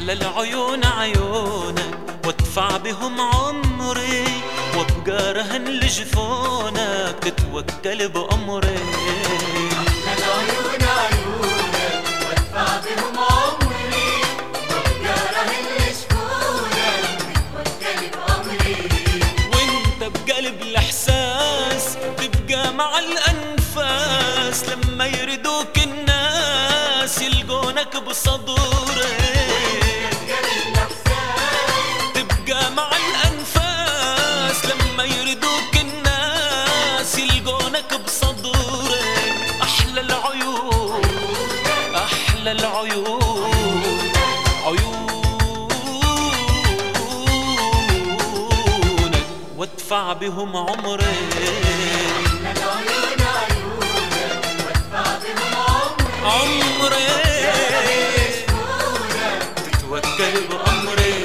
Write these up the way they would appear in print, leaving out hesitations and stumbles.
أحلى العيون عيونك وادفع بهم عمري، وابقى رهن لجفونك تتوكل بأمري. أحلى العيون عيونك وادفع بهم عمري، وابقى رهن لجفونك تتوكل بأمري. وانت بقلب الإحساس تبقى مع الأنفاس، لما يردوك الناس يلقونك بصدوري. تبقى مع الأنفاس لما يردوك الناس يلقونك بصدوري. أحلى العيون أحلى العيون عيونك وادفع بهم عمري. أحلى العيون عيونك وادفع بهم عمري تتوكل بأمري.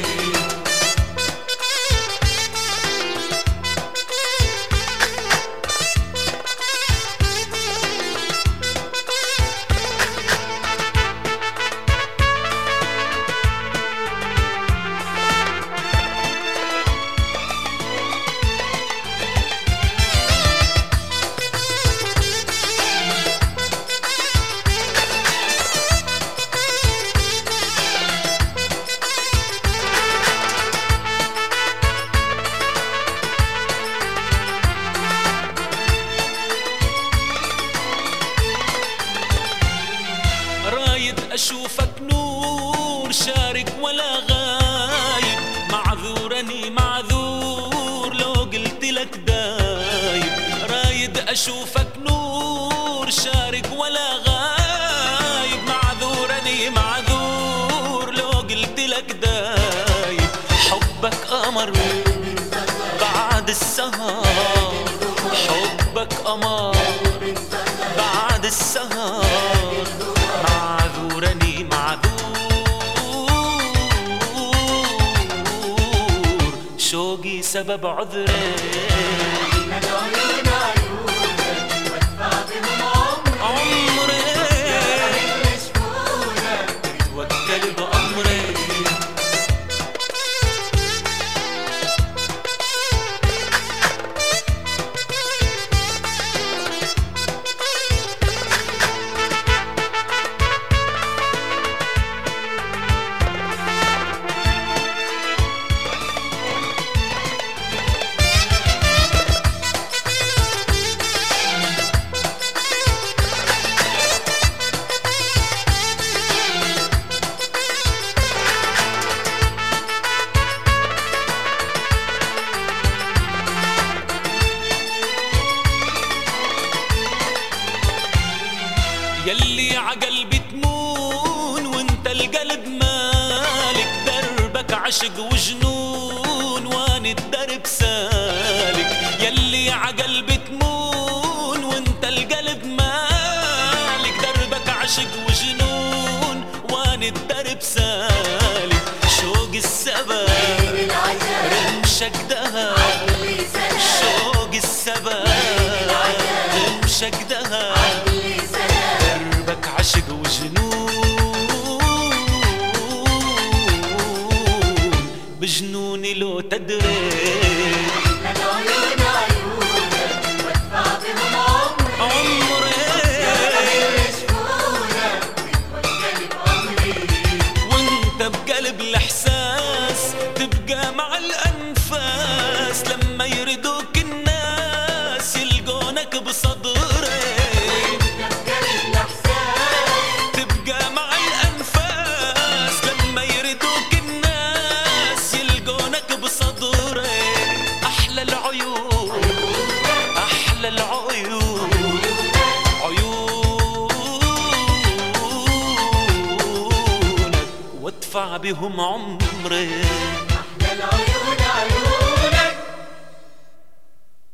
أشوفك نور شارك ولا غايب، معذورني معذور لو قلت لك دايب. رايد أشوفك نور شارك ولا غايب، معذورني معذور لو قلت لك دايب. حبك قمر بعد السهر، حبك قمر بعد السهر، معذورني معذور شوقي سبب عذري. أحلى العيون عيونك وادفع بهم عمري، رهن لجفونك تتوكل بأمري. يلي عقلبي تمون وانت القلب مالك، دربك عشق وجنون واني الدرب سالك. يلي عقلبي تمون وانت القلب مالك، دربك عشق وجنون واني الدرب سالك. شوق السبب رمشك دهب، شوق السبب رمشك دهب، دربك عشق وجنون بجنوني لو تدري. أحلى العيون عيونك وادفع بهم عمري، رهن لجفونك تتوكل بأمري. وانت بقلب الإحساس تبقى مع الأنفاس، لما يردوك الناس يلقونك بصدري. تبقى مع الأنفاس لما يردوك الناس يلقونك بصدري. أحلى العيون أحلى العيون عيونك وادفع بهم عمري. أحلى العيون عيونك